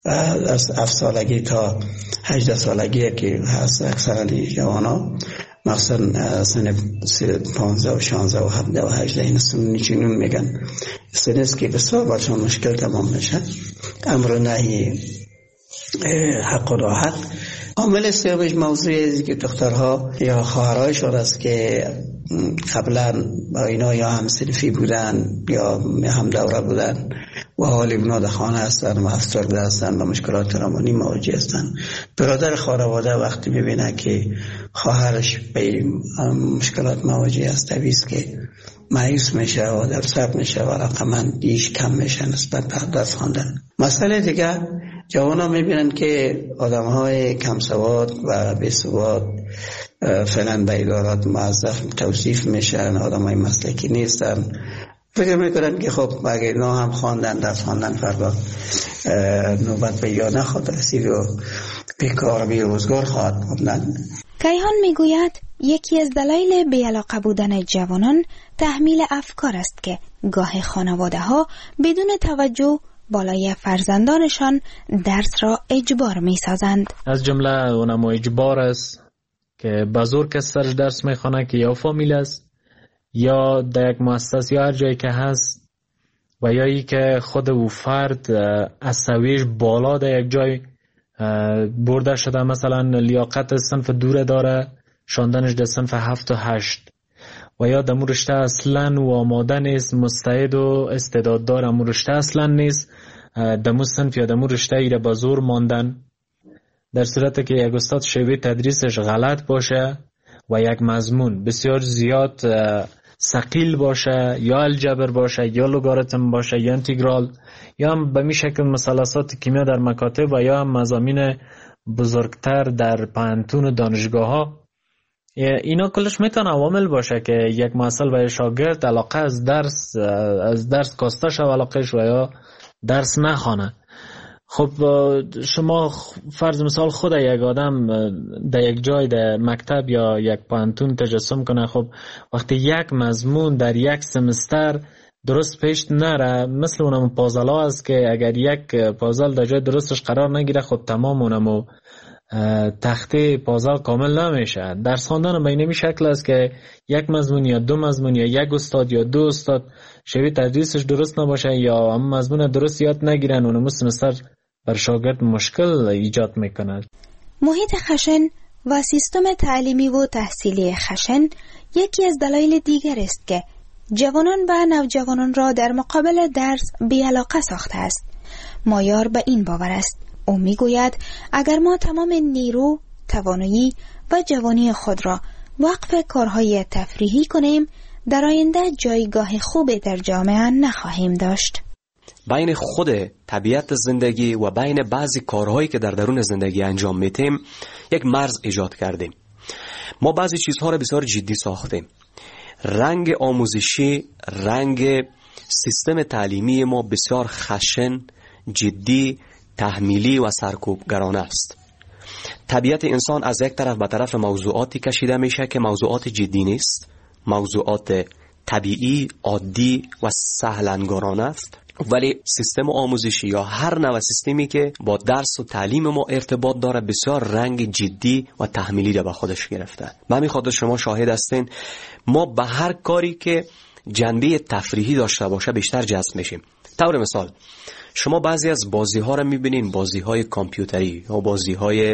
از 7 سالگی تا 18 سالگی که هست اکثر جوانا، مثلا سن 15 و 16 و 17 و 18 این سن چنون میگن، سن است که بسیار برشان مشکل تمام میشه. امر نهی حق و راحت. عامل سومش موضوعی که دخترها یا خواهرایشان است که قبلا با اینا یا هم صنفی بودن یا هم دوره بودن و حال اونا در خانه هستن و افسرده هستن و مشکلات روانی مواجه هستن. برادر خانواده وقتی ببینه که خواهرش به مشکلات مواجه است، طبیعیست که مایوس میشه و درصد میشه و رقمندیش کم میشه نسبت به درس خواندن. مسئله دیگه، جوانا میبینن که آدم های کم سواد و بی سواد فعلا به ادارات موظف توصیف میشن، آدم های مسلکی نیستن. فکر میکنن که خب اگه اینا هم خواندن، درس خواندن، فردا نوبت به یا نخواهد رسید و بیکار بی روزگار خواهد بودن. کیهان میگوید یکی از دلایل بی‌علاقه بودن جوانان تحمیل افکار است که گاه خانواده ها بدون توجه بالای فرزندانشان درس را اجبار می سازند. از جمله اونم اجبار است که بزرگ کس سرش درس می خوانه که یا فامیل است یا در یک مؤسسه یا هر جایی که هست و یا ای که خود او فرد از سویش بالا در یک جای برده شده، مثلا لیاقت صنف دوره داره، شاندنش در صنف 7 و 8 و یا در رشته اصلا و آماده نیست، مستعد و استعداد داره، امو رشته اصلا نیست، در صنف یا در رشته ایره با زور ماندن، در صورت که یک استاد شیوه تدریسش غلط باشه و یک مضمون بسیار زیاد ثقیل باشه، یا الجبر باشه یا لوگاریتم باشه یا انتگرال یا هم به می شکل مثلثات کیمیا در مکاتب و یا هم مضامین بزرگتر در پانتون و دانشگاه ها، اینا کلش میتونه عوامل باشه که یک معلم و شاگرد علاقه از درس کاسته شو، علاقهش و یا درس نخوانه. خب شما فرض مثال خود یک آدم در یک جای در مکتب یا یک پانتون تجسم کنه، خب وقتی یک مضمون در یک سمستر درست پیش نره، مثل اونم پازلا است که اگر یک پازل در جای درستش قرار نگیره، خب تمام اونم تخته پازل کامل نمیشه. درس خواندن به این شکل است که یک مضمون یا دو مضمون یا یک استاد یا دو استاد شیوه تدریسش درست نباشه یا هم مضمون درست یاد نگیرن، اونم سمستر بر شاگرد مشکل ایجاد میکند. محیط خشن و سیستم تعلیمی و تحصیلی خشن یکی از دلایل دیگر است که جوانان و نوجوانان را در مقابل درس بی‌علاقه ساخته است. مایار به این باور است. او میگوید اگر ما تمام نیرو، توانایی و جوانی خود را وقف کارهای تفریحی کنیم، در آینده جایگاه خوبی در جامعه نخواهیم داشت. بین خود طبیعت زندگی و بین بعضی کارهایی که در درون زندگی انجام میتیم یک مرز ایجاد کردیم. ما بعضی چیزها را بسیار جدی ساختیم. رنگ آموزشی، رنگ سیستم تعلیمی ما بسیار خشن، جدی، تحمیلی و سرکوبگرانه است. طبیعت انسان از یک طرف به طرف موضوعاتی کشیده میشه که موضوعات جدی نیست، موضوعات طبیعی، عادی و سهلنگارانه است، ولی سیستم آموزشی یا هر نوع سیستمی که با درس و تعلیم ما ارتباط داره بسیار رنگ جدی و تحمیلی را به خودش گرفته. به همین خاطر شما شاهد هستین ما به هر کاری که جنبه تفریحی داشته باشه بیشتر جذب میشیم. طور مثال شما بعضی از بازی ها را میبینین، بازی های کامپیوتری یا بازی های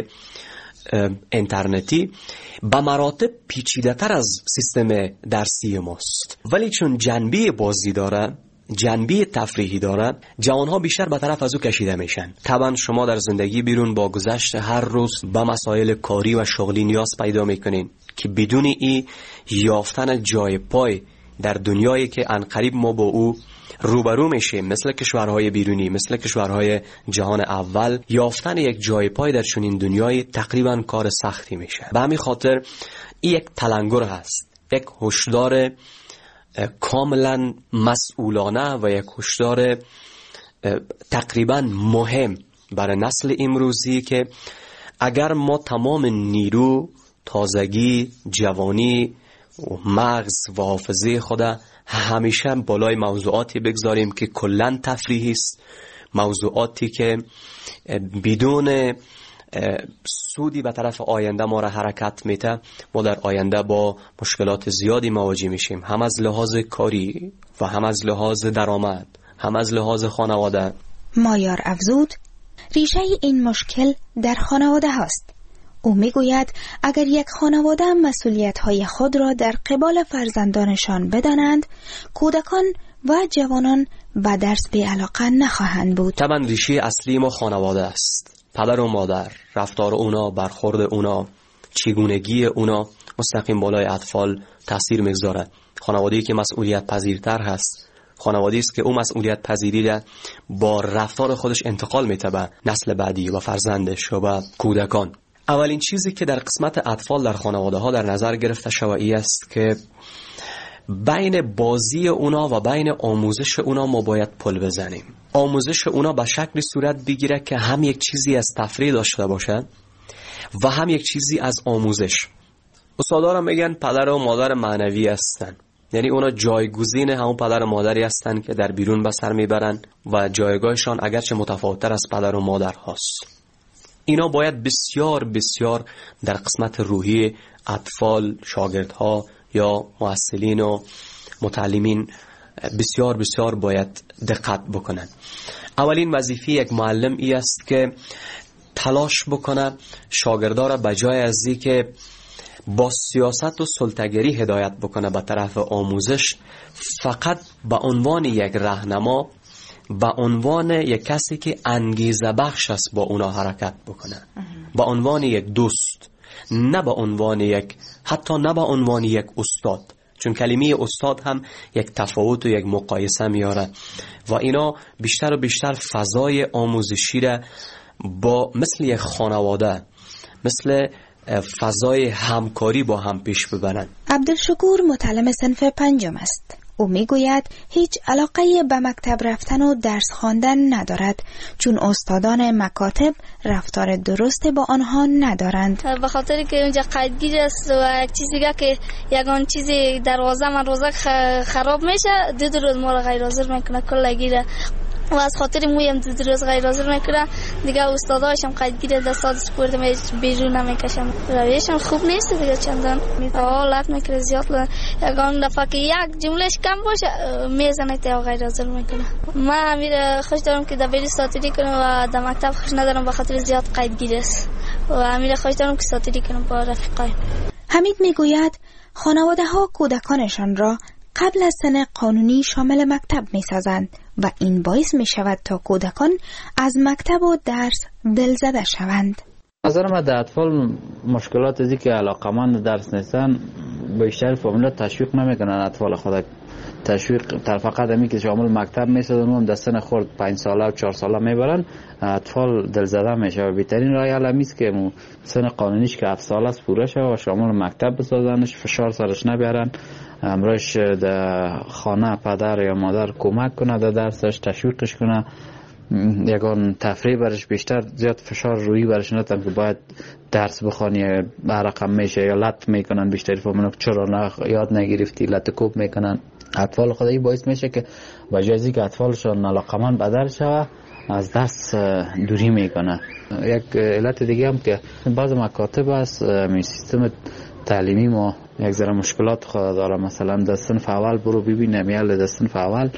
اینترنتی به مراتب پیچیده تر از سیستم درسی ماست، ولی چون جنبه بازی داره، جنبه تفریحی داره، جوانها بیشتر به طرف از او کشیده میشن. طبعا شما در زندگی بیرون با گذشت هر روز به مسائل کاری و شغلی نیاز پیدا میکنین که بدون ای یافتن جای پای در دنیایی که عنقریب ما با او روبرو میشیم، مثل کشورهای بیرونی، مثل کشورهای جهان اول، یافتن یک جای پای در چنین دنیای تقریبا کار سختی میشه. به همین خاطر این یک تلنگر هست، یک هشدار کاملا مسئولانه و یک هشدار تقریبا مهم برای نسل امروزی که اگر ما تمام نیرو، تازگی، جوانی، مغز و حافظه خود همیشه بالای موضوعاتی بگذاریم که کلن تفریحی است، موضوعاتی که بدون سودی به طرف آینده ما را حرکت میده، ما در آینده با مشکلات زیادی مواجه میشیم، هم از لحاظ کاری و هم از لحاظ درآمد، هم از لحاظ خانواده. مایار افزود ریشه این مشکل در خانواده هاست. او میگوید اگر یک خانواده مسئولیت‌های خود را در قبال فرزندانشان بدانند، کودکان و جوانان به درس بی‌علاقه نخواهند بود. طبعا ریشه اصلی ما خانواده است. پدر و مادر، رفتار اونا، برخورد اونا، چگونگی اونا مستقیم بالای اطفال تاثیر میگذاره. خانواده‌ای که مسئولیت پذیرتر هست، خانواده‌ای است که اون مسئولیت پذیری را با رفتار خودش انتقال میده به نسل بعدی و فرزندش و به کودکان. اولین چیزی که در قسمت اطفال در خانواده ها در نظر گرفته شده است که بین بازی اونا و بین آموزش اونا ما باید پل بزنیم. آموزش اونا به شکلی صورت بگیره که هم یک چیزی از تفریح داشته باشه و هم یک چیزی از آموزش. استادارا میگن پدر و مادر معنوی هستن، یعنی اونا جایگزین همون پدر و مادری هستن که در بیرون به سر میبرن و جایگاهشان اگرچه متفاوت‌تر از پدر و مادر هست. اینا باید بسیار بسیار در قسمت روحی اطفال، شاگردها یا معلمین و متعلمین بسیار بسیار باید دقت بکنن. اولین وظیفه یک معلم ای است که تلاش بکنه شاگردا را به جای از اینکه با سیاست و سلطه‌گری هدایت بکنه به طرف آموزش، فقط به عنوان یک راهنما، به عنوان یک کسی که انگیزه بخش است با اونا حرکت بکنه، به عنوان یک دوست، نه به عنوان یک، حتی نه به عنوان یک استاد، چون کلمه استاد هم یک تفاوت و یک مقایسه میاره و اینا بیشتر و بیشتر فضای آموزشی را با مثل یک خانواده، مثل فضای همکاری با هم پیش ببرن. عبدالشکور متعلم صنف 5 است. او میگوید هیچ علاقه به مکتب رفتن و درس خواندن ندارد، چون استادان مکاتب رفتار درست با آنها ندارند. به خاطر که اونجا قیدگیر است و یک چیزی که یگان چیزی دروازه من روزک خراب میشه، 2 روز ما رو غیر حاضر میکنه کلگیره و از خاطر مویم 2 روز غیر حاضر میکنه دیگه. استاداشم قیدگیر دستات سپورت بیرون نمیکشم. رویشم خوب نیست دیگه، چندان حالت میکنه زیاد. یگان دفعه که یک جملهش کم باشه میزنه تا غیر حاضر میکنه. من امیر خوش دارم که دبیر ساتیری کنم و در مکتب خوش ندارم به خاطر زیاد قیدگیر است و امیر خوش دارم که ساتیری کنم با رفیقایم. حمید میگوید خانواده ها کودکانشان را قبل از سن قانونی شامل مکتب می‌سازند و این باعث می‌شود تا کودکان از مکتب و درس دلزده شوند. نظر من در اطفال مشکلات ازی که علاقمند درس نیستن بیشتر فامیلا تشویق نمیکنن اطفال خود. تشویق فقط همی که شامل مکتب می‌سازن و در سن خرد 5 ساله و 4 ساله میبرن، اطفال دلزده میشه و بهترین راه حل است که سن قانونیش که 7 ساله است پوره شه و شامل مکتب بسازنش، فشار سرش نبیارن، امروش در خانه پدر یا مادر کمک کنه در درسش، تشویقش کنه، یگان تفریح برش بیشتر، زیاد فشار روی برش ندن که باید درس بخوانی رقم میشه یا لط میکنن. بیشتر فهمونن چرا یاد نگرفتی، لط کوب میکنن اطفال خودی. باعث میشه که وجازی که اطفالشون علاقمند به درس شوه از درس دوری میکنه. یک علت دیگه هم که بعض مکاتب است می سیستم تعلیمی ما یک ذره مشکلات خود داره. مثلا در صنف اول برو ببینم یا در صنف اول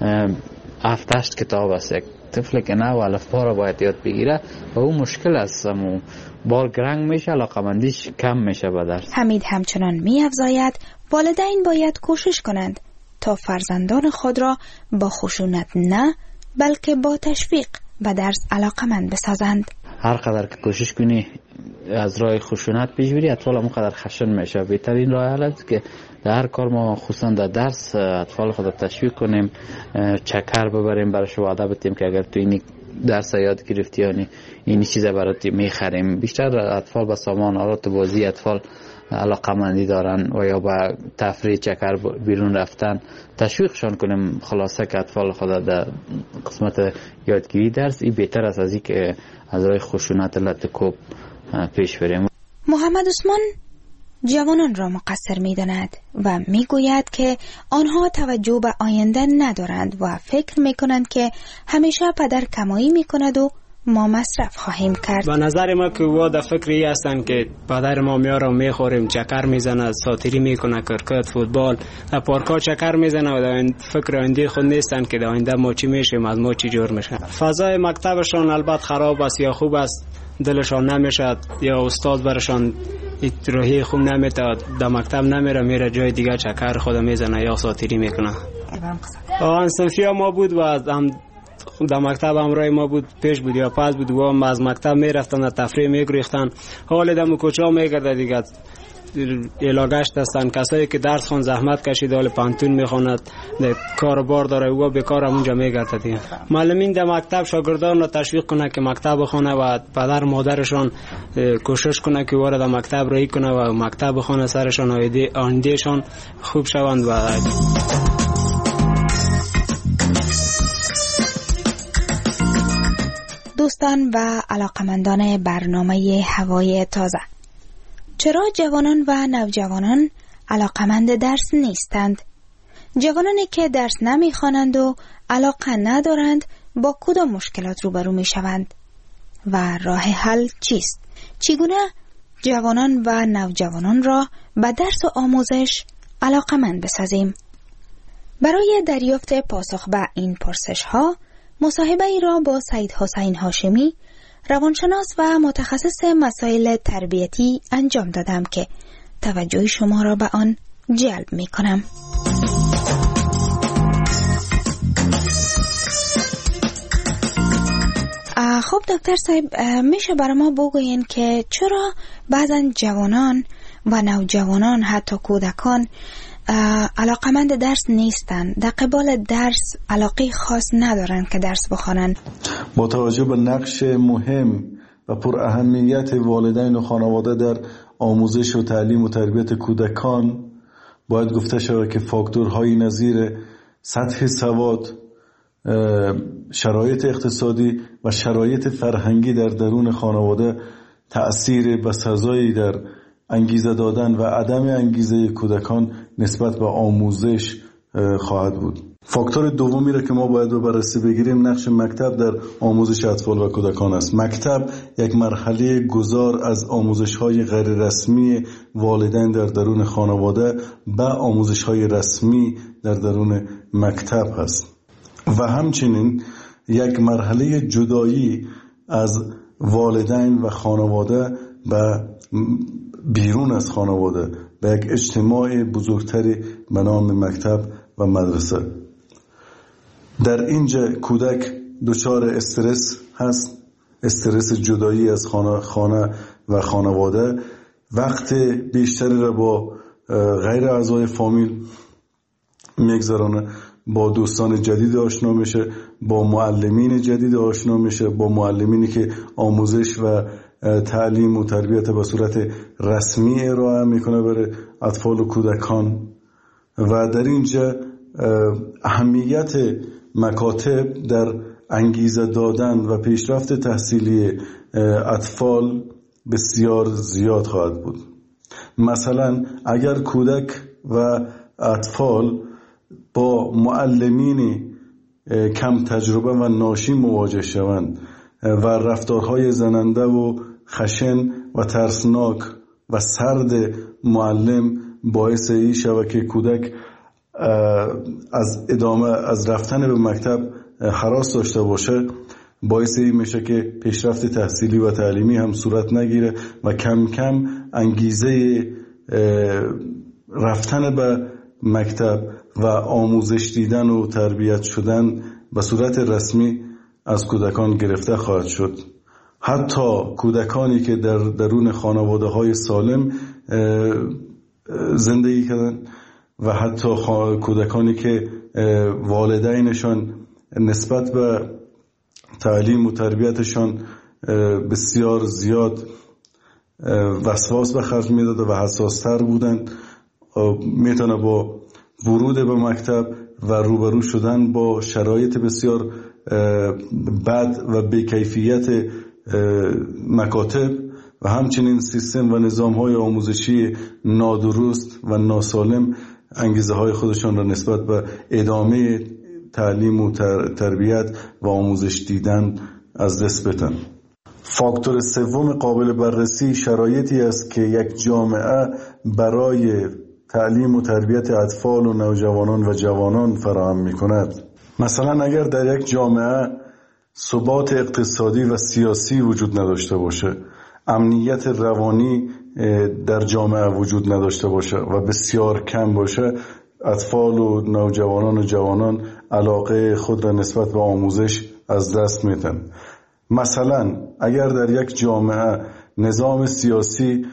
7-8 کتاب است. یک طفل که نه الفبا را باید یاد بگیره و اون مشکل است، بار گرنگ میشه، علاقمندیش کم میشه به درس. حمید همچنان می‌افزاید والدین باید کوشش کنند تا فرزندان خود را با خشونت نه بلکه با تشویق به درس علاقمند بسازند. هر قدر که کوشش کنی از راه خشونت پیش بری، اطفال هم قدر خشن میشه. بهترین راه حل است که در هر کار ما خصوصا در درس اطفال خود تشویق کنیم، چکر ببریم، براش وعده بدیم که اگر تو این درس یاد گرفتی یعنی این چیزا برات میخریم. بیشتر اطفال با سامان آلات بازی اطفال علاقمندی دارن و یا با تفریح چکر بیرون رفتن تشویقشان کنیم. خلاصه که اطفال خود در قسمت یادگیری درس این بهتر است از این که از راه خشونت لط کوب پیش بریم. محمد عثمان جوانان را مقصر می‌داند و میگوید که آنها توجه به آینده ندارند و فکر میکنند که همیشه پدر کمایی میکند و ما مصرف خواهیم کرد. به نظر ما که وا در فکری هستن که پدر ما میارم میخوریم، چکر میزنه، ساتیری میکنه، کرکت، فوتبال، در پارکا چکر میزنه و در فکر آینده خود نیستن که در آینده ما چی میشیم، از ما چی جور میشه. فضای مکتبشان البته خراب است یا خوب است، دلشان نمیشه یا استاد برشان راهی خوب نمیده، در مکتب نمیره، میره جای دیگه چکر خود میزنه یا ساتیری میکنه. آن صنفی ما بود و هم در مکتب همراه ما بود، پیش بود یا پس بود و هم از مکتب میرفتن در تفریح میگریختن. حال دم کوچا میگرده دیگه علاقه‌اش هستن. کسایی که درس خون زحمت کشید، حال پانتون میخواند، کاربار داره و بیکار اونجا میگرده دیگه. معلمین در مکتب شاگردان را تشویق کنه که مکتب بخونه و پدر مادرشان کوشش کنه که وارد مکتب رایی کنه و مکتب بخونه، سرشان آیندهشان خوب شوند. و دوستان و علاقمندان برنامه هوای تازه، چرا جوانان و نوجوانان علاقمند درس نیستند؟ جوانانی که درس نمیخوانند و علاقه ندارند با کدام مشکلات روبرو میشوند و راه حل چیست؟ چگونه جوانان و نوجوانان را به درس و آموزش علاقمند بسازیم؟ برای دریافت پاسخ به این پرسش ها مصاحبه ای را با سید حسین هاشمی، روانشناس و متخصص مسائل تربیتی انجام دادم که توجه شما را به آن جلب می کنم. خب دکتر صاحب، میشه برای ما بگوین که چرا بعضا جوانان و نوجوانان حتی کودکان علاقمند درس نیستن، در قبال درس علاقه خاص ندارن که درس بخوانن؟ با توجه به نقش مهم و پر اهمیت والدین و خانواده در آموزش و تعلیم و تربیت کودکان، باید گفته شود که فاکتورهای نظیر سطح سواد، شرایط اقتصادی و شرایط فرهنگی در درون خانواده تأثیر بسزایی در انگیزه دادن و عدم انگیزه کودکان نسبت به آموزش خواهد بود. فاکتور دومی را که ما باید به بررسی بگیریم نقش مکتب در آموزش اطفال و کودکان است. مکتب یک مرحله گذار از آموزش‌های غیر رسمی والدین در درون خانواده به آموزش‌های رسمی در درون مکتب است و همچنین یک مرحله جدایی از والدین و خانواده به بیرون از خانواده به یک اجتماع بزرگتری به نام مکتب و مدرسه. در اینجا کودک دچار استرس هست، استرس جدایی از خانه و خانواده، وقت بیشتری را با غیر اعضای فامیل میگذرانه، با دوستان جدید آشنا میشه، با معلمین جدید آشنا میشه، با معلمینی که آموزش و تعلیم و تربیت به صورت رسمی ارائه میکنه برای اطفال و کودکان. و در اینجا اهمیت مکاتب در انگیزه دادن و پیشرفت تحصیلی اطفال بسیار زیاد خواهد بود. مثلا اگر کودک و اطفال با معلمینی کم تجربه و ناشی مواجه شوند و رفتارهای زننده و خشن و ترسناک و سرد معلم باعث این شود که کودک از رفتن به مکتب هراس داشته باشه، باعث این میشه که پیشرفت تحصیلی و تعلیمی هم صورت نگیره و کم کم انگیزه رفتن به مکتب و آموزش دیدن و تربیت شدن به صورت رسمی از کودکان گرفته خواهد شد. حتی کودکانی که در درون خانواده‌های سالم زندگی کردن و حتی کودکانی که والدینشان نسبت به تعلیم و تربیتشان بسیار زیاد وسواس به خرج میداد و حساستر بودند، میتونه با ورود به مکتب و روبرو شدن با شرایط بسیار بد و بی‌کیفیت مکاتب و همچنین سیستم و نظام‌های آموزشی نادرست و ناسالم انگیزه‌های خودشان را نسبت به ادامه تعلیم و تربیت و آموزش دیدن از دست بدن. فاکتور سوم قابل بررسی شرایطی است که یک جامعه برای تعلیم و تربیت اطفال و نوجوانان و جوانان فراهم می‌کند. مثلا اگر در یک جامعه ثبات اقتصادی و سیاسی وجود نداشته باشه، امنیت روانی در جامعه وجود نداشته باشه و بسیار کم باشه، اطفال و نوجوانان و جوانان علاقه خود را نسبت به آموزش از دست میدن. مثلا اگر در یک جامعه نظام سیاسی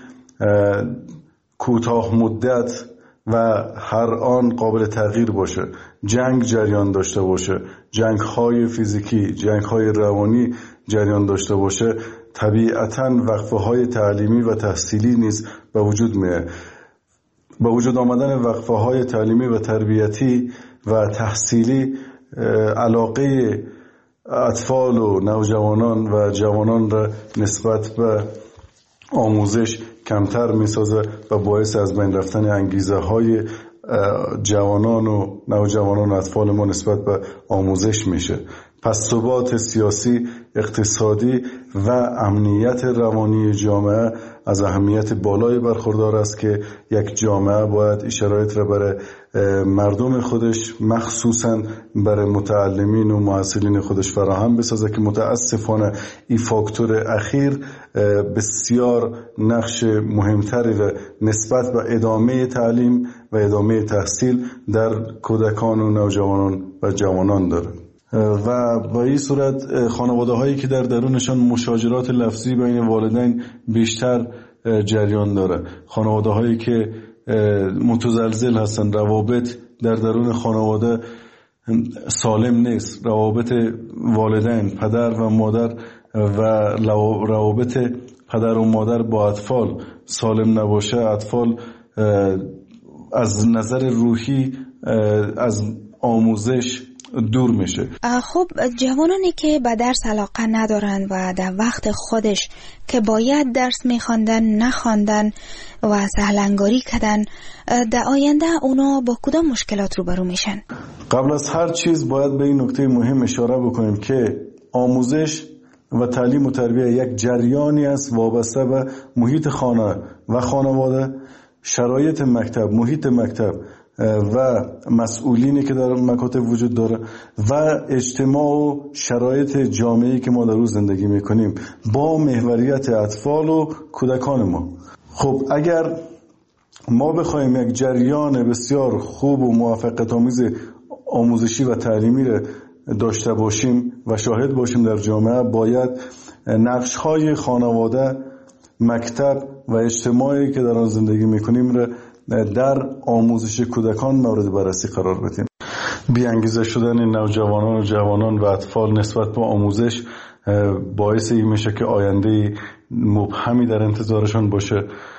کوتاه مدت و هر آن قابل تغییر باشه، جنگ جریان داشته باشه، جنگ‌های فیزیکی، جنگ‌های روانی جریان داشته باشه، طبیعتاً وقفه‌های تعلیمی و تحصیلی نیز به وجود میاد. با وجود آمدن وقفه‌های تعلیمی و تربیتی و تحصیلی، علاقه اطفال و نوجوانان و جوانان را نسبت به آموزش کمتر می‌سازه و باعث از بین رفتن انگیزه‌های جوانان و نوجوانان و اطفال ما نسبت به آموزش میشه. پس ثبات سیاسی، اقتصادی و امنیت روانی جامعه از اهمیت بالایی برخوردار است که یک جامعه باید این شرایط را برای مردم خودش، مخصوصاً برای متعلمین و محصلین خودش فراهم بسازه که متاسفانه این فاکتور اخیر بسیار نقش مهمتری را نسبت به ادامه تعلیم و ادامه تحصیل در کودکان و نوجوانان و جوانان داره. و با این صورت خانواده هایی که در درونشان مشاجرات لفظی بین والدین بیشتر جریان داره، خانواده هایی که متزلزل هستن، روابط در درون خانواده سالم نیست، روابط والدین، پدر و مادر و روابط پدر و مادر با اطفال سالم نباشه، اطفال از نظر روحی از آموزش دور میشه. خب جوانانی که به درس علاقه ندارن و در وقت خودش که باید درس میخواندن نخواندن و سهلنگاری کردن، در آینده اونا با کدام مشکلات روبرو میشن؟ قبل از هر چیز باید به این نکته مهم اشاره بکنیم که آموزش و تعلیم و تربیت یک جریانی است وابسته به محیط خانه و خانواده، شرایط مکتب، محیط مکتب و مسئولینی که در مکاتب وجود داره و اجتماع و شرایط جامعه‌ای که ما در روز زندگی میکنیم با محوریت اطفال و کودکان ما. خب اگر ما بخوایم یک جریان بسیار خوب و موفقیت‌آمیز آموزشی و تعلیمی را داشته باشیم و شاهد باشیم در جامعه، باید نقش‌های خانواده، مکتب و اجتماعی که در آن زندگی میکنیم را در آموزش کودکان مورد بررسی قرار بدیم. بی‌انگیزه شدن نوجوانان و جوانان و اطفال نسبت به آموزش باعث این میشه که آینده مبهمی در انتظارشان باشه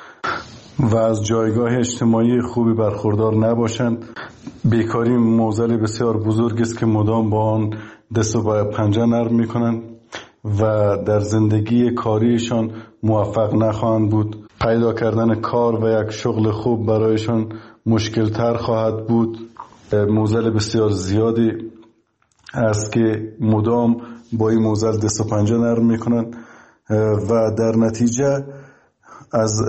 و از جایگاه اجتماعی خوبی برخوردار نباشند. بیکاری معضل بسیار بزرگ است که مدام با آن دست و پنجه نرم میکنند و در زندگی کاریشان موفق نخواهند بود. پیدا کردن کار و یک شغل خوب برایشان مشکل تر خواهد بود. معضل بسیار زیادی است که مدام با این معضل دست و پنجه نرم میکنن و در نتیجه از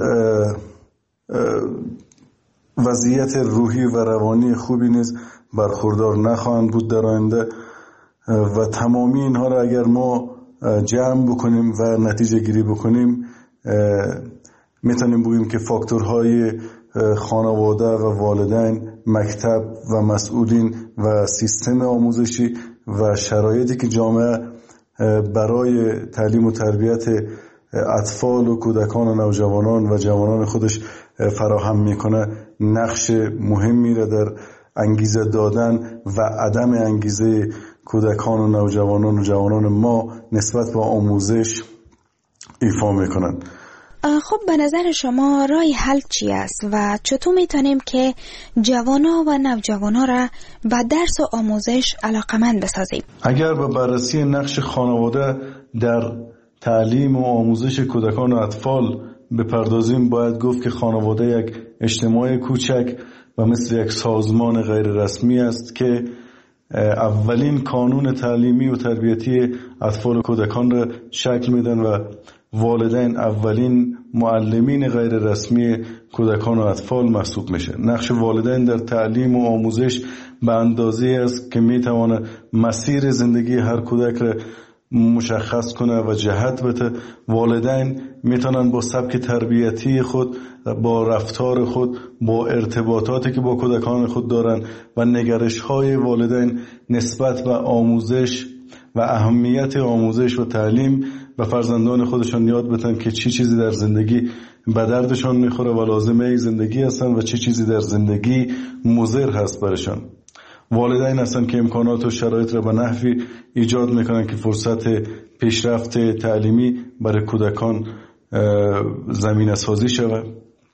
وضعیت روحی و روانی خوبی نیز برخوردار نخواهند بود در آینده. و تمامی اینها را اگر ما جمع بکنیم و نتیجه گیری بکنیم، میتونیم بگیم که فاکتورهای خانواده و والدین، مکتب و مسئولین و سیستم آموزشی و شرایطی که جامعه برای تعلیم و تربیت اطفال و کودکان و نوجوانان و جوانان خودش فراهم میکنه نقش مهمی را در انگیزه دادن و عدم انگیزه کودکان و نوجوانان و جوانان ما نسبت به آموزش ایفا میکنند. خب به نظر شما راه حل چی است و چطور میتونیم که جوانا و نوجوانا را به درس و آموزش علاقمند بسازیم؟ اگر به بررسی نقش خانواده در تعلیم و آموزش کودکان و اطفال بپردازیم، باید گفت که خانواده یک اجتماع کوچک و مثل یک سازمان غیر رسمی است که اولین کانون تعلیمی و تربیتی اطفال و کودکان را شکل میدن و والدین اولین معلمین غیر رسمی کودکان و اطفال محسوب میشه. نقش والدین در تعلیم و آموزش به اندازه است که میتواند مسیر زندگی هر کودک را مشخص کنه و جهت بده. والدین میتونن با سبک تربیتی خود، با رفتار خود، با ارتباطاتی که با کودکان خود دارن و نگرش های والدین نسبت به آموزش و اهمیت آموزش و تعلیم به فرزندان خودشان یاد بدن که چی چیزی در زندگی به دردشان میخوره و لازمه زندگی هستن و چی چیزی در زندگی مضر هست برشان. والدین هستن که امکانات و شرایط را به نحوی ایجاد میکنن که فرصت پیشرفت تعلیمی برای کودکان زمینه سازی شود.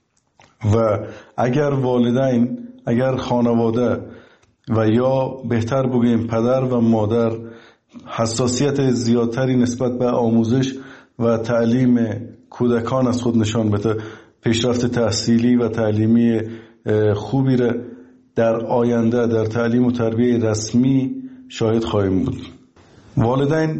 و اگر والدین، اگر خانواده و یا بهتر بگیم پدر و مادر حساسیت زیادتری نسبت به آموزش و تعلیم کودکان از خود نشان بده، پیشرفت تحصیلی و تعلیمی خوبی را در آینده در تعلیم و تربیت رسمی شاهد خواهیم بود. والدین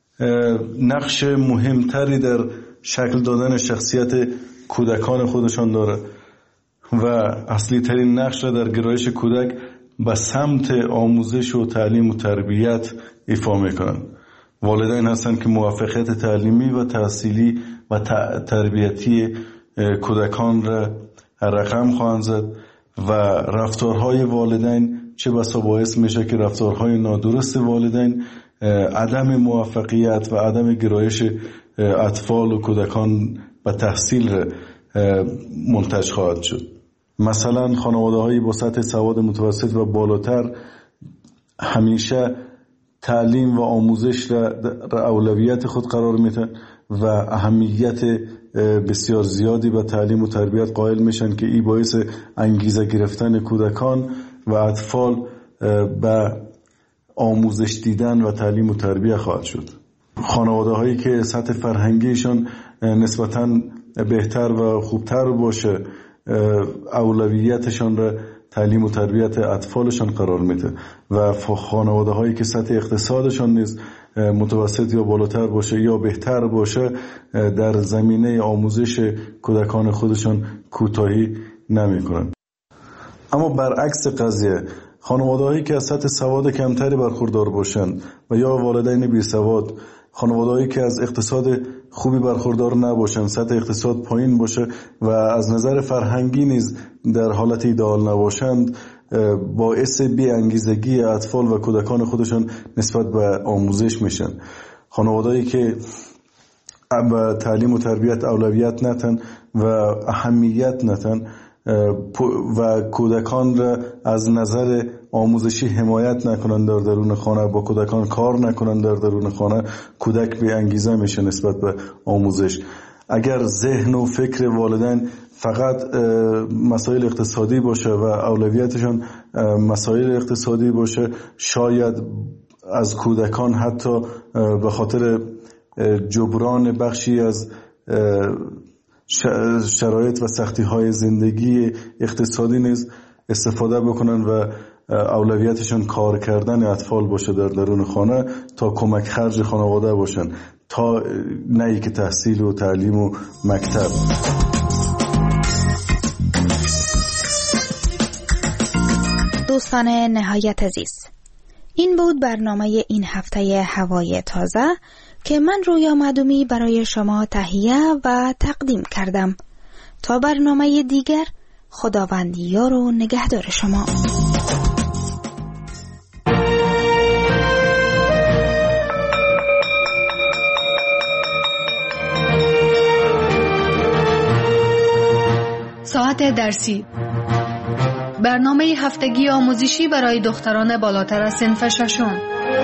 نقش مهمتری در شکل دادن شخصیت کودکان خودشان داره و اصلی ترین نقش را در گرایش کودک به سمت آموزش و تعلیم و تربیت ایفا میکنن. والدین هستند که موفقیت تعلیمی و تحصیلی و تربیتی کودکان را رقم خواهند زد و رفتارهای والدین چه بسا باعث میشه که رفتارهای نادرست والدین عدم موفقیت و عدم گرایش اطفال و کودکان به تحصیل را منتج خواهد شد. مثلا خانواده‌هایی با سطح سواد متوسط و بالاتر همیشه تعلیم و آموزش را اولویت خود قرار میدن و اهمیت بسیار زیادی به تعلیم و تربیت قائل میشن که این باعث انگیزه گرفتن کودکان و اطفال به آموزش دیدن و تعلیم و تربیت خواهد شد. خانواده‌هایی که سطح فرهنگیشان نسبتاً بهتر و خوبتر باشه اولویتشان را تعلیم و تربیت اطفالشان قرار میده و خانواده‌هایی که سطح اقتصادشان نیز متوسط یا بالاتر باشه یا بهتر باشه در زمینه آموزش کودکان خودشان کوتاهی نمی‌کنند. اما برعکس قضیه خانواده‌هایی که از سطح سواد کمتری برخوردار باشند و یا والدین بی‌سواد، خانواده‌هایی که از اقتصاد خوبی برخوردار نباشند، سطح اقتصاد پایین باشه و از نظر فرهنگی نیز در حالت ایدئال نباشند، باعث بی‌انگیزگی اطفال و کودکان خودشان نسبت به آموزش میشن. خانواده‌ای که به تعلیم و تربیت اولویت نتن و اهمیت نتن و کودکان را از نظر آموزشی حمایت نکنند در درون خانه، با کودکان کار نکنند در درون خانه، کودک بی انگیزه میشه نسبت به آموزش. اگر ذهن و فکر والدین فقط مسائل اقتصادی باشه و اولویتشان مسائل اقتصادی باشه، شاید از کودکان حتی به خاطر جبران بخشی از شرایط و سختی‌های زندگی اقتصادی نیز استفاده بکنن و اولویتشون کار کردن اطفال باشه در درون خانه تا کمک خرج خانواده باشن، تا نه که تحصیل و تعلیم و مکتب. دوستان نهایت عزیز، این بود برنامه این هفته هوای تازه که من رویا مدومی برای شما تهیه و تقدیم کردم. تا برنامه دیگر، خداوند یار و نگهدار شما. ساعت درسی، برنامه هفتگی آموزشی برای دختران بالاتر از صنف ششم.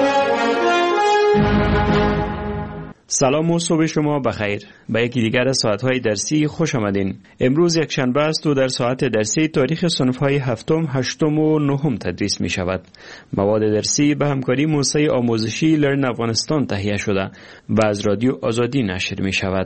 سلام و صبح شما بخیر. به یکی دیگر از ساعت‌های درسی خوش آمدین. امروز یک شنبه است و در ساعت درسی تاریخ صنف‌های هفتم، هشتم و نهم تدریس می شود. مواد درسی به همکاری موسسه آموزشی لرن افغانستان تهیه شده و از رادیو آزادی نشر می شود.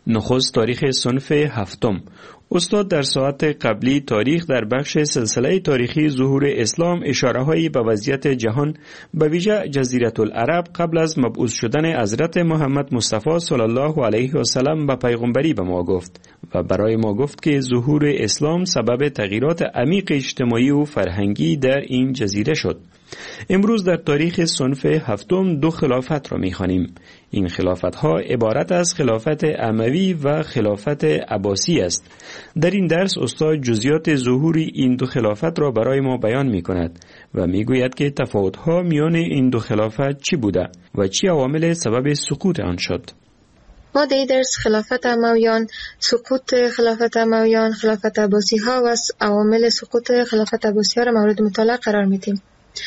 نخست تاریخ صنف هفتم. استاد در ساعت قبلی تاریخ در بخش سلسله تاریخی ظهور اسلام اشاره‌هایی به وضعیت جهان به ویژه جزیره العرب قبل از مبعوث شدن حضرت محمد مصطفی صلی الله علیه و سلم به پیغمبری به ما گفت و برای ما گفت که ظهور اسلام سبب تغییرات عمیق اجتماعی و فرهنگی در این جزیره شد. امروز در تاریخ صنف هفتم 2 خلافت را می‌خوانیم. این خلافت‌ها عبارت از خلافت اموی و خلافت عباسی است. در این درس استاد جزئیات ظهور این 2 خلافت را برای ما بیان می‌کند و می‌گوید که تفاوت‌ها میان این 2 خلافت چی بوده و چی عوامل سبب سقوط آن شد. ما در درس خلافت امویان، سقوط خلافت امویان، خلافت عباسی ها و عوامل سقوط خلافت عباسی ها را مورد مطالعه قرار میدیم.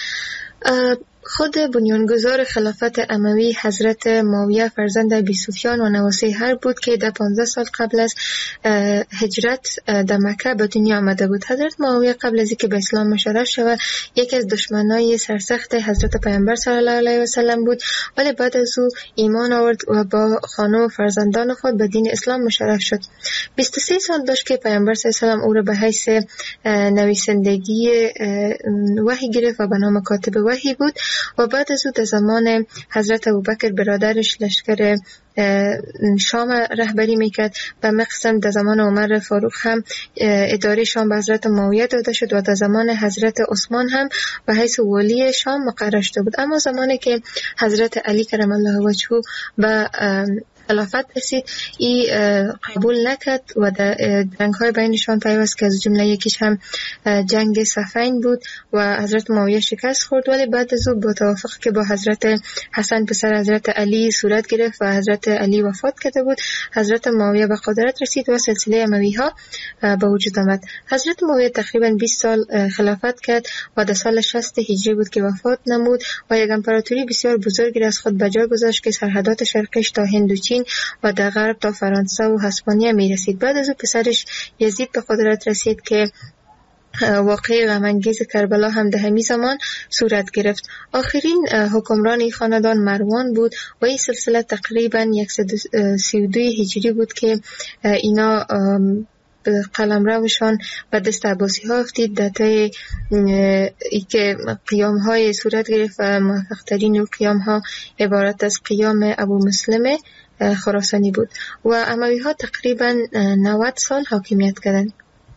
خود بنیانگذار خلافت اموی حضرت معاویه فرزند ابی سفیان و نواسه حرب بود که در 15 سال قبل از هجرت در مکه به دنیا آمده بود. حضرت معاویه قبل از اینکه به اسلام مشرف شود یکی از دشمنای سرسخت حضرت پیامبر صلی الله علیه و سلم بود، ولی بعد از او ایمان آورد و با خانه و فرزندان خود به دین اسلام مشرف شد. 23 سال داشت که پیامبر صلی الله علیه و سلم او را به حیث نویسندگی وحی گرفت و به نام کاتب وحی بود و بعد از او در زمان حضرت ابوبکر برادرش لشکر شام رهبری میکرد. به مقسم در زمان عمر فاروق هم اداره شام به حضرت معاویه داده شد و در زمان حضرت عثمان هم به حیث ولی شام مقرر شده بود. اما زمانی که حضرت علی کرم الله وجهه به خلافت رسید ای قبول نکرد و در جنگ های بینشان پیوست که از جمله یکیش هم جنگ صفین بود و حضرت معاویه شکست خورد، ولی بعد از او با توافق که با حضرت حسن پسر حضرت علی صورت گرفت و حضرت علی وفات کرده بود، حضرت معاویه به قدرت رسید و سلسله اموی ها به وجود آمد. حضرت معاویه تقریبا 20 سال خلافت کرد و در سال 60 هجری بود که وفات نمود و یک امپراتوری بسیار بزرگی را از خود به جا گذاشت که سرحدات شرقش تا هند و چین و در غرب تا فرانسه و هسپانیا می رسید. بعد از او پسرش یزید به قدرت رسید که واقعی غم‌انگیز کربلا هم در همین زمان صورت گرفت. آخرین حکمران این خاندان مروان بود و این سلسله تقریبا 132 هجری بود که اینا قلمروشان به دست عباسی ها افتید. در طی ای که قیام های صورت گرفت و موفق ترین قیام ها عبارت از قیام ابو مسلم خراسانی بود و اموی ها تقریبا 90 سال حاکمیت کردند.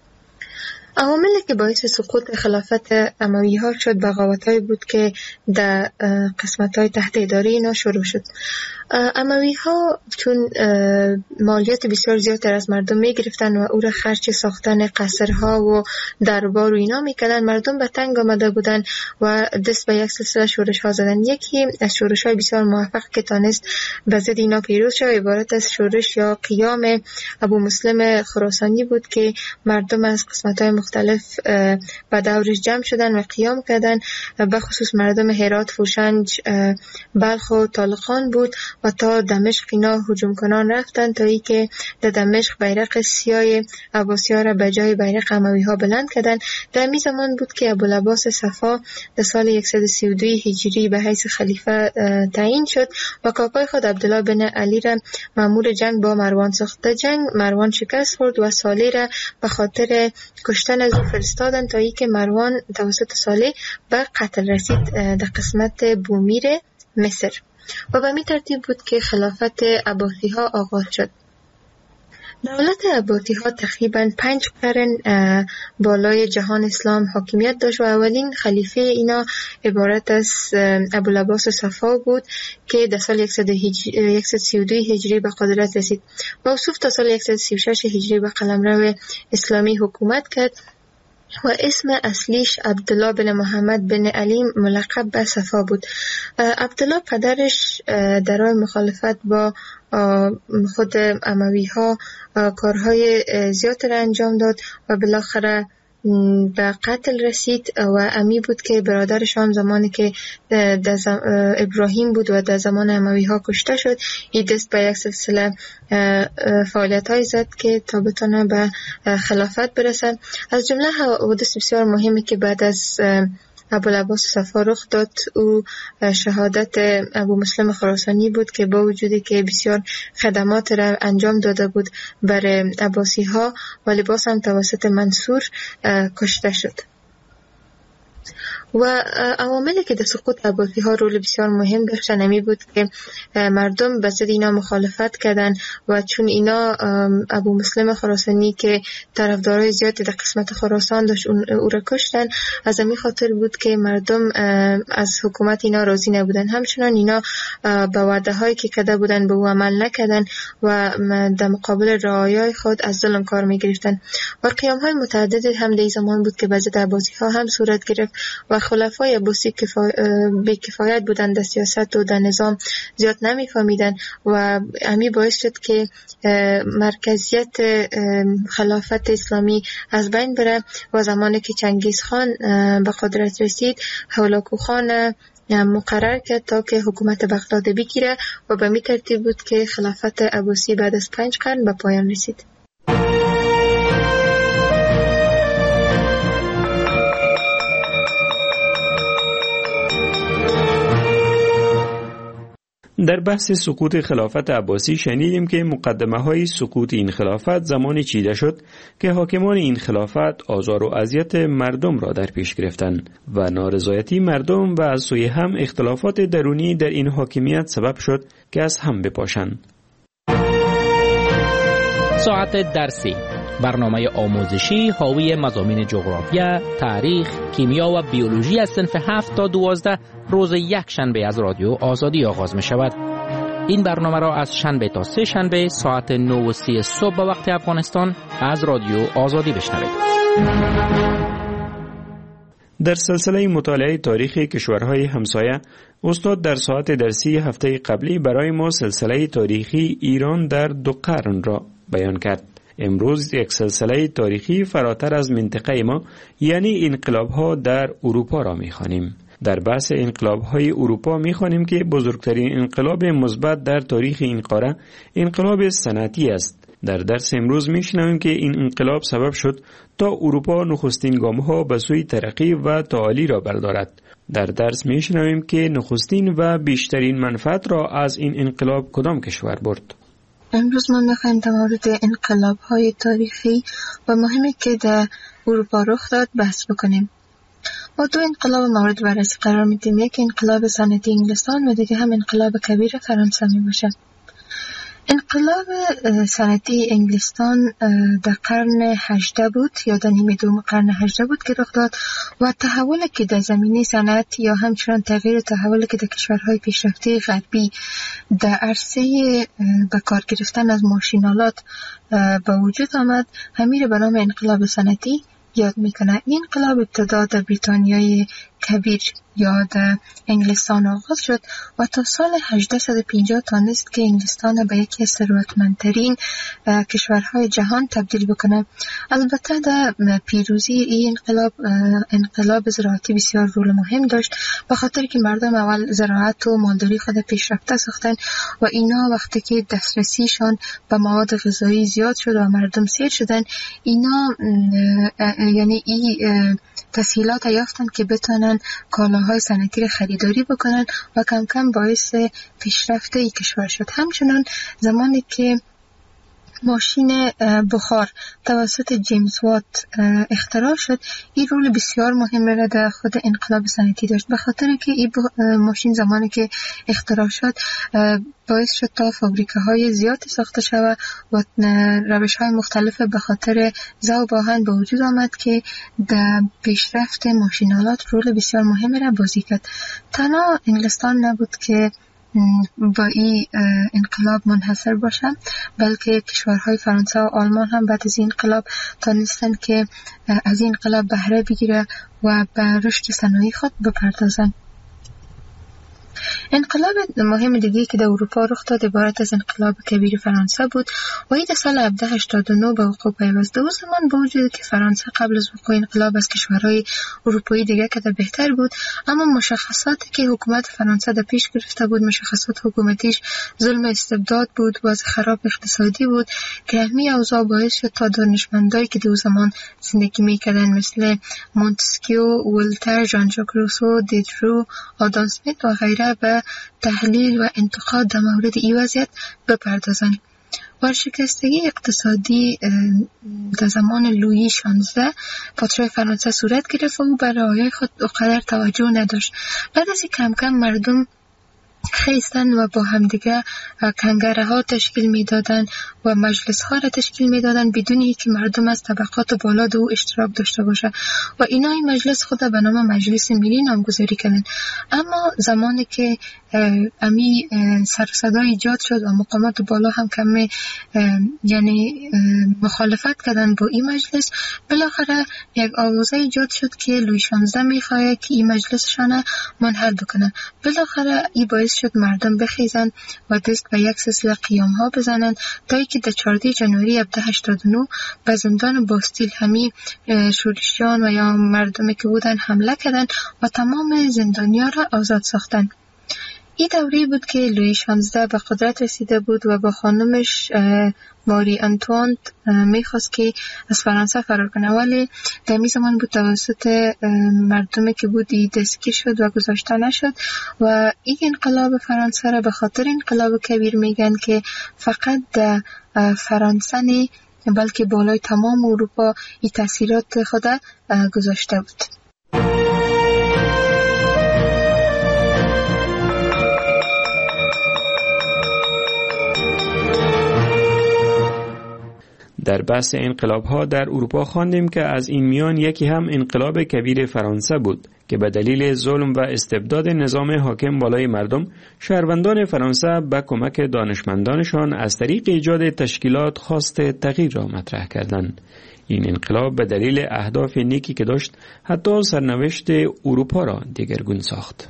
عواملی که باعث سقوط خلافت اموی ها شد بغاوت‌هایی بود که در قسمت‌های تحت اداره اینا شروع شد. اموی ها چون مالیات بسیار زیاد از مردم می گرفتن و او را خرج ساختن قصرها و دربار و اینا می کردن، مردم به تنگ آمده بودن و دست به یک سلسله شورش ها زدن. یکی از شورش های بسیار موفق که تانست به ضد اینا پیروز شد عبارت از شورش یا قیام ابو مسلم خراسانی بود که مردم از قسمت های مختلف به دورش جمع شدن و قیام کردن، به خصوص مردم هرات، فوشنج، بلخ و طالقان بود و تا دمشق اینا هجوم کنان رفتن تا ای که در دمشق بیرق سیاه عباسی‌ها را به جای بیرق اموی ها بلند کردن. در می زمان بود که ابوالعباس صفا در سال 132 هجری به حیث خلیفه تعیین شد و کاکای خود عبدالله بن علی را مأمور جنگ با مروان ساخت. در جنگ مروان شکست خورد و صالح را به خاطر کشتن از او فرستادن تا ای که مروان توسط صالح به قتل رسید در قسمت بومیر مصر و به می ترتیب بود که خلافت عباسی ها آغاز شد. دولت عباسی ها تقریبا 5 قرن بالای جهان اسلام حاکمیت داشت و اولین خلیفه اینا عبارت از ابوالعباس صفا بود که در سال 132 هجری به قدرت رسید. موصوف تا سال 136 هجری به قلمرو اسلامی حکومت کرد و اسم اصلیش عبدالله بن محمد بن علی ملقب به صفا بود. عبدالله پدرش در راه مخالفت با خود اموی ها کارهای زیاد را انجام داد و بالاخره به قتل رسید و امی بود که برادرش هم زمانی که ابراهیم بود و در زمان اموی ها کشته شد این دست به یک سلسله فعالیت های زد که تا بتونه به خلافت برسد. از جمله حوادث بسیار مهمی که بعد از ابوالعباس صفا رخ داد. او شهادت ابو مسلم خراسانی بود که با وجودی که بسیار خدمات را انجام داده بود برای عباسی ها، ولی باز هم توسط منصور کشته شد. و عواملی که در سقوط عباسی ها رول بسیار مهم داشتن همی بود که مردم به ضد اینا مخالفت کردن و چون اینا ابو مسلم خراسانی که طرفدارای زیادی در قسمت خراسان داشت او را کشتن. از همین خاطر بود که مردم از حکومت اینا راضی نبودن. همچنان اینا به وعده هایی که کرده بودن به او عمل نکردن و در مقابل رعایای خود از ظلم کار می گرفتن. و قیام های متعدد هم در زمان بود که به ضد عباسی ها هم صورت گرفت و خلفای عباسی به کفایت بودن در سیاست و در نظام زیاد نمیفهمیدن و همین باعث شد که مرکزیت خلافت اسلامی از بین بره و زمانی که چنگیز خان به قدرت رسید هولاکو خان مقرر کرد تا که حکومت بغداد بگیره و به می ترتیب بود که خلافت عباسی بعد از 5 قرن به پایان رسید. در بحث سقوط خلافت عباسی شنیدیم که مقدمه های سقوط این خلافت زمانی چیده شد که حاکمان این خلافت آزار و اذیت مردم را در پیش گرفتند و نارضایتی مردم و از سوی هم اختلافات درونی در این حاکمیت سبب شد که از هم بپاشند. ساعت درسی، برنامه آموزشی حاوی مضامین جغرافیا، تاریخ، کیمیا و بیولوژی از صنف 7 تا 12 روز یک شنبه از رادیو آزادی آغاز می شود. این برنامه را از شنبه تا 3 شنبه ساعت 9:30 صبح به وقت افغانستان از رادیو آزادی بشنوید. در سلسله مطالعه تاریخ کشورهای همسایه، استاد در ساعت درسی هفته قبلی برای ما سلسله تاریخی ایران در 2 قرن را بیان کرد. امروز یک سلسله تاریخی فراتر از منطقه ما یعنی انقلاب‌ها در اروپا را می‌خوانیم. در بحث انقلاب‌های اروپا می‌خوانیم که بزرگترین انقلاب مثبت در تاریخ این قاره انقلاب صنعتی است. در درس امروز می‌شنویم که این انقلاب سبب شد تا اروپا نخستین گام‌ها به سوی ترقی و تعالی را بردارد. در درس می‌شنویم که نخستین و بیشترین منفعت را از این انقلاب کدام کشور برد. امروز ما میخوایم در مورد انقلاب‌های تاریخی و مهمی که در اروپا رخ داد بحث بکنیم. ما 2 انقلاب مورد بررسی قرار میدیم. یک انقلاب صنعتی انگلستان و دیگه هم انقلاب کبیر فرانسه می باشه. انقلاب صنعتی انگلستان در قرن 18 بود یا در نیمه دوم قرن 18 بود که رخ داد و تحولی که در زمینه صنعت یا همچنان تغییر تحولی که در کشورهای پیشرفته غربی در عرصه به کار گرفتن از ماشین‌آلات به وجود آمد همین به نام انقلاب صنعتی یاد میکنه. این انقلاب ابتدا در بریتانیای کبیر یا در انگلستان آغاز شد و تا سال 1850 تانست که انگلستان به یکی از ثروتمندترین کشورهای جهان تبدیل بکنه. البته در پیروزی این انقلاب زراعتی بسیار رول مهم داشت به خاطر که مردم اول زراعت و مالداری خود پیشرفته ساختن و اینا وقتی که دسترسیشان به مواد غذایی زیاد شد و مردم سیر شدن اینا یعنی این تسهیلات یافتن که بتونن کالاهای صنعتی را خریداری بکنن و کم کم باعث پیشرفت این کشور شد. همچنان زمانی که ماشین بخار توسط جیمز وات اختراع شد این رول بسیار مهم را در خود انقلاب صنعتی داشت به خاطر که این ماشین زمانی که اختراع شد باعث شد تا فابریکه‌های زیادی ساخته شود و روش‌های مختلف به خاطر ذوب آهن به وجود آمد که در پیشرفت ماشین‌آلات رول بسیار مهمی را بازی کرد. تنها انگلستان نبود که با این انقلاب منحصر باشن بلکه کشورهای فرانسه و آلمان هم بعد از این انقلاب تانستن که از این انقلاب بهره بگیره و به رشد صنایع خود بپردازن. انقلاب مهم دیگه که در اروپا رخ داد عبارت از انقلاب کبیر فرانسه بود و این در سال 1789 به وقوع پیوست. او زمان با وجود که فرانسه قبل از وقوع انقلاب از کشورهای اروپایی دیگه که بهتر بود، اما مشخصاتی که حکومت فرانسه در پیش گرفته بود، مشخصات حکومتیش ظلم استبداد بود و از خراب اقتصادی بود که همین اوضاع باعث شد تا دانشمندایی که در زمان زندگی میکردن مثل مونتسکیو، ولتر، ژان ژاک روسو، دیدرو، آدام اسمیت و غیره به تحلیل و انتقاد در مورد این وضعیت بپردازند. ورشکستگی اقتصادی در زمان لویی 16 پادشاه فرانسه صورت گرفت و او به رعایای خود اونقدر توجه نداشت. بعد از کم کم مردم خیستن و با همدیگه کنگره ها تشکیل میدادن و مجلس ها را تشکیل میدادن بدون اینکه مردم از طبقات بالا دو اشتراک داشته باشه و اینا این مجلس خود به نام مجلس ملی نامگذاری کردن. اما زمانی که امی سر صدا ایجاد شد و مقامات بالا هم کمی یعنی مخالفت کردن با این مجلس، بالاخره یک آوازه ایجاد شد که لویی 16 میخواد که این مجلسشان منحل بکنه. بالاخره این باعث شد مردم بخیزن و دست به یک سلسله قیام ها بزنن تا اینکه در 14 جنوری 1789 به زندان باستیل همی شورشیان و یا مردمی که بودن حمله کردن و تمام زندانیان را آزاد ساختن. این دوری بود که لویی 16 به قدرت رسیده بود و با خانمش ماری انتوانت میخواست که از فرانسه فرار کنه، ولی در می زمان بود توسط مردمی که بودی دستگیر شد و گذاشته نشد و این انقلاب فرانسه را به خاطر انقلاب کبیر میگن که فقط در فرانسه نه بلکه بالای تمام اروپا این تاثیرات خود گذاشته بود. در بحث انقلاب ها در اروپا خواندیم که از این میان یکی هم انقلاب کبیر فرانسه بود که به دلیل ظلم و استبداد نظام حاکم بالای مردم، شهروندان فرانسه به کمک دانشمندانشان از طریق ایجاد تشکیلات خواست تغییر را مطرح کردند. این انقلاب به دلیل اهداف نیکی که داشت حتی سرنوشت اروپا را دیگرگون ساخت.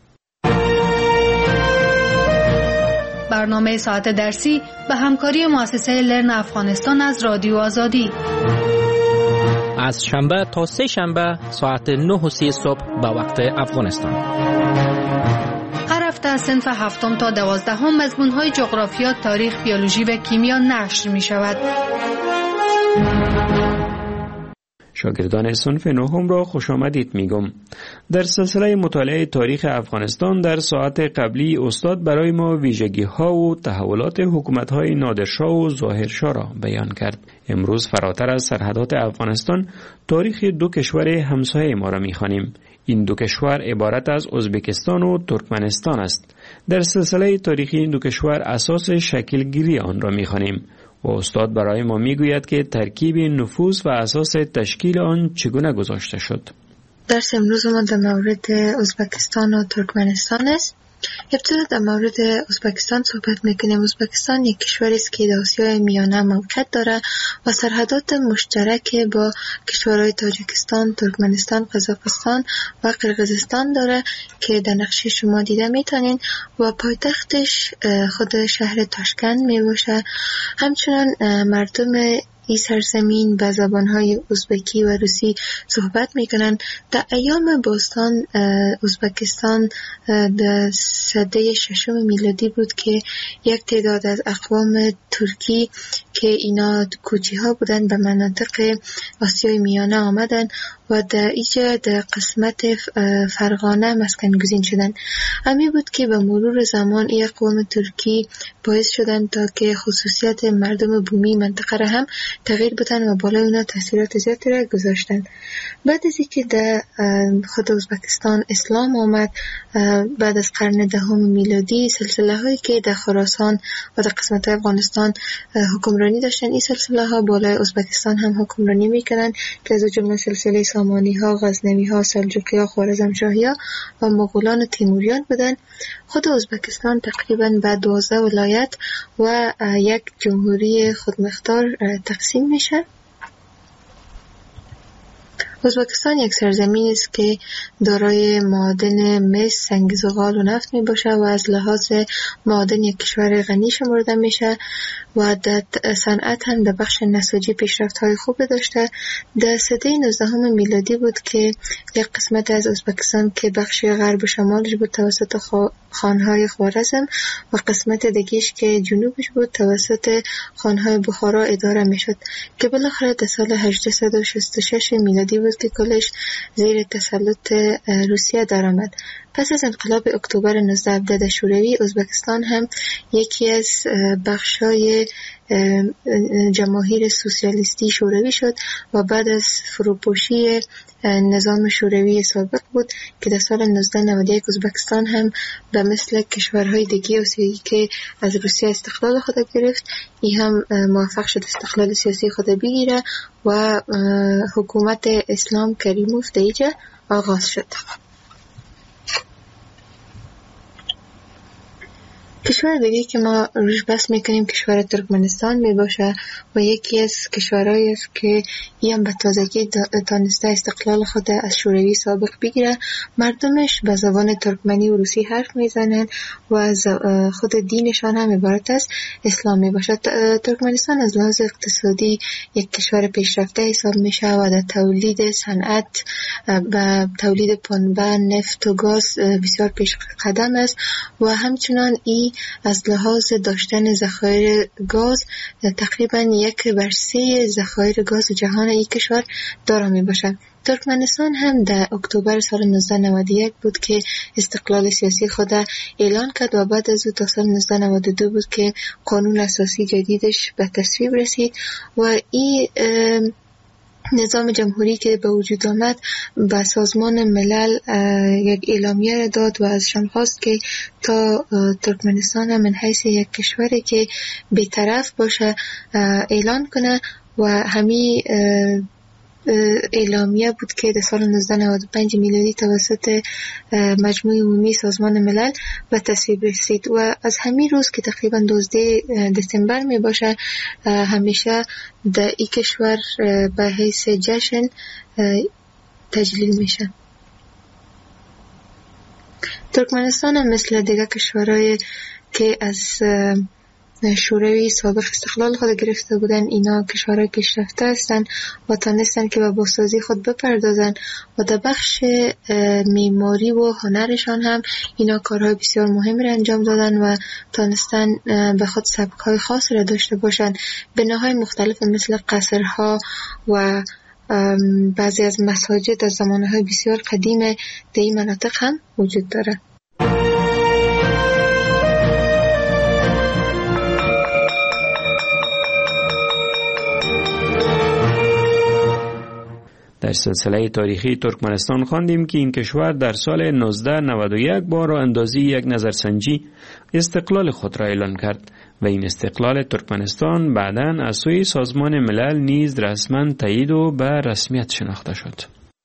برنامه ساعت درسی به همکاری مؤسسه لرن افغانستان از رادیو آزادی از شنبه تا سه شنبه ساعت 9:30 صبح به وقت افغانستان. هر هفته از صنف 7 تا 12 مضمون‌های جغرافیا، تاریخ، بیولوژی و کیمیا نشر می‌شود. شاگردان صنف 9 را خوش آمدید میگم. در سلسله مطالعه تاریخ افغانستان در ساعت قبلی استاد برای ما ویژگی ها و تحولات حکومت های نادرشاه و ظاهرشاه را بیان کرد. امروز فراتر از سرحدات افغانستان تاریخ دو کشور همسایه ما را میخوانیم. این دو کشور عبارت از ازبکستان و ترکمنستان است. در سلسله تاریخی این دو کشور اساس شکلگیری آن را میخوانیم و استاد برای ما میگوید که ترکیب نفوذ و اساس تشکیل آن چگونه گذاشته شد. درس امروز ما در مورد ازبکستان و ترکمنستان است. ابتدا در مورد ازبکستان صحبت میکنیم. ازبکستان یک کشوری است که در آسیای میانه موقعیت داره و سرحدات مشترک با کشورهای تاجیکستان، ترکمنستان، قزاقستان و قرقیزستان داره که در نقشه شما دیده میتونین و پایتختش خود شهر تاشکند میباشه. همچنان مردم این سرزمین به زبانهای ازبکی و روسی صحبت میکنن. در ایام باستان ازبکستان در سده 6 میلادی بود که یک تعداد از اقوام ترکی که اینا کوچی ها بودن به مناطق آسیای میانه آمدن و در اینجا در قسمت فرغانه مسکن گزین شدن. همین بود که به مرور زمان این اقوام ترکی باعث شدن تا که خصوصیت مردم بومی منطقه را هم تغییر بدن و بالای اونا تاثیرات زیادی را گذاشتن. بعد از اینکه در خود ازبکستان اسلام آمد بعد از قرن 10 میلادی، سلسله هایی که در خراسان و در قسمت افغانستان حکمرانی داشتن، این سلسله ها بالای ازبکستان هم حکمرانی میکردن که از جمله سلسله سامانی ها، غزنوی ها، سلجوقی ها، خوارزمشاهی ها و مغولان و تیموریان بودن. خود ازبکستان تقریبا به 12 ولایت و یک جمهوری خودمختار تقسیم میشه. ازبکستان یک سرزمین است که دارای معادن مس، سنگ زغال و نفت می باشه و از لحاظ معادن یک کشور غنی شمرده میشه و در صنعت هم در بخش نساجی پیشرفت های خوب داشته. در سده 19 میلادی بود که یک قسمت از ازبکستان که بخش غرب و شمالش بود توسط خانهای خوارزم و قسمت دیگه‌اش که جنوبش بود توسط خانهای بخارا اداره میشد که بالاخره در سال 1866 میلادی بود که کلش زیر تسلط روسیه درآمد. پس از انقلاب اکتبر 1917 شوروی، ازبکستان هم یکی از بخشای جماهیر سوسیالیستی شوروی شد و بعد از فروپاشی نظام شوروی سابق بود که در سال 1991 ازبکستان هم به مثل کشورهای دیگه آسیایی که از روسیه استقلال خود گرفت، این هم موفق شد استقلال سیاسی خود بگیره و حکومت اسلام کریموف در اینجا آغاز شد. کشور دیگه که ما روش بحث میکنیم کشور ترکمنستان می باشه و یکی از کشورهایی است که این به تازگی تانسته استقلال خود از شوروی سابق بگیره. مردمش به زبان ترکمنی و روسی حرف میزنن و از خود دینشان هم عبارت است اسلام می باشه. ترکمنستان از لحاظ اقتصادی یک کشور پیشرفته حساب میشه و در تولید صنعت و تولید پنبه، نفت و گاز بسیار پیش قدم است و همچنان این از لحاظ داشتن ذخایر گاز تقریبا 1/3 ذخایر گاز جهان این کشور دارا می باشد. ترکمنستان هم در اکتبر سال 1991 بود که استقلال سیاسی خود اعلان کرد و بعد از او تا سال 1992 بود که قانون اساسی جدیدش به تصویب رسید و این نظام جمهوری که به وجود آمد به سازمان ملل یک اعلامیه را داد و ازشان خواست که تا ترکمنستان هم من حیث یک کشوری که بی‌طرف باشه اعلان کنه و همین اعلامیه بود که در سال 1995 میلادی توسط مجموعه عمومی سازمان ملل به تصویب رسید و از همین روز که تقریبا 12 دسامبر می باشه همیشه در این کشور به حیث جشن تجلیل میشه. ترکمنستان هم مثل دیگر کشورهای که از شوروی سابق استقلال خود گرفته بودن، اینا کشورهای پیشرفته هستند و تانستن که به بازسازی خود بپردازن و در بخش معماری و هنرشان هم اینا کارهای بسیار مهمی را انجام دادن و تانستن به خود سبک‌های خاص را داشته باشن. بناهای مختلف مثل قصرها و بعضی از مساجد از زمانهای بسیار قدیم در این مناطق هم وجود داره. در سلسله تاریخی ترکمنستان خواندیم که این کشور در سال 1991 با راه اندازی یک نظرسنجی استقلال خود را اعلان کرد و این استقلال ترکمنستان بعداً از سوی سازمان ملل نیز رسما تایید و به رسمیت شناخته شد.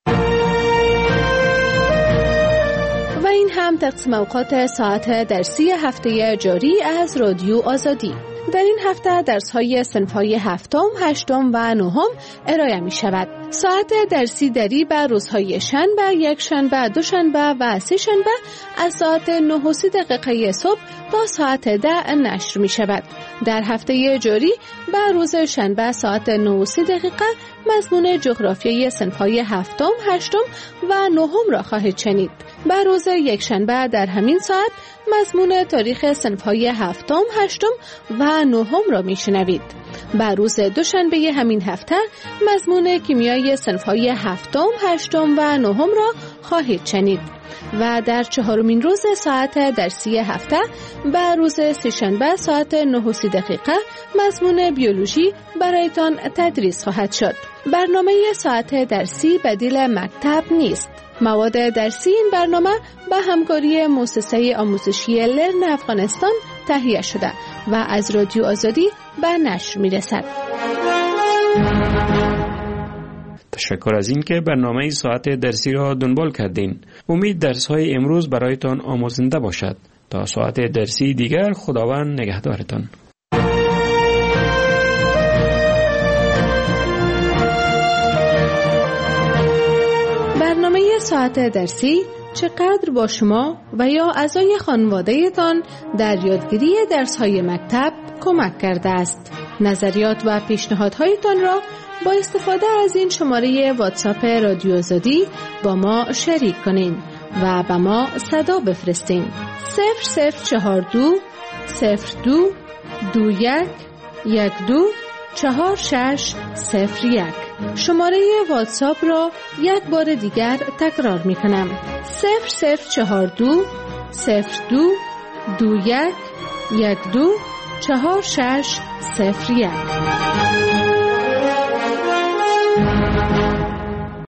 و این هم تقسیم اوقات ساعت درسی هفته جاری از رادیو آزادی. در این هفته درس‌های صنف‌های هفتم، هشتم و نهم ارائه می‌شود. ساعت درسی دری به روزهای شنبه، یکشنبه، دوشنبه و سه‌شنبه از ساعت 9:30 صبح تا ساعت 10 نشر می‌شود. در هفته جاری به روز شنبه ساعت 9:30 مضمون جغرافیای صنف‌های هفتم، هشتم و نهم را خواهید شنید. به روز یکشنبه در همین ساعت مضمون تاریخ صنف‌های هفتم، هشتم و نهم را میشنوید. به روز دوشنبه همین هفته مضمون کیمیای صنف‌های هفتم، هشتم و نهم را خواهید شنید. و در چهارمین روز ساعت درسی هفته به روز سه‌شنبه ساعت 9:30 مضمون بیولوژی برایتان تدریس خواهد شد. برنامه ساعت درسی بدیل مکتب نیست. مواد درسی این برنامه به همکاری مؤسسه آموزشی لرن افغانستان تهیه شده و از رادیو آزادی به نشر می‌رسد. تشکر از این که برنامه ساعت درسی را دنبال کردین. امید درس‌های امروز برایتان آموزنده باشد. تا ساعت درسی دیگر خداوند نگهدارتان. برنامه ساعت درسی چقدر با شما و یا اعضای خانواده‌تان در یادگیری درس‌های مکتب کمک کرده است. نظریات و پیشنهادهایتان را با استفاده از این شماره واتساپ رادیو آزادی با ما شریک کنین و به ما صدا بفرستین. 0042 02 21 12 4601. شماره واتساپ را یک بار دیگر تکرار می کنم. 0042 02 21 12 4601.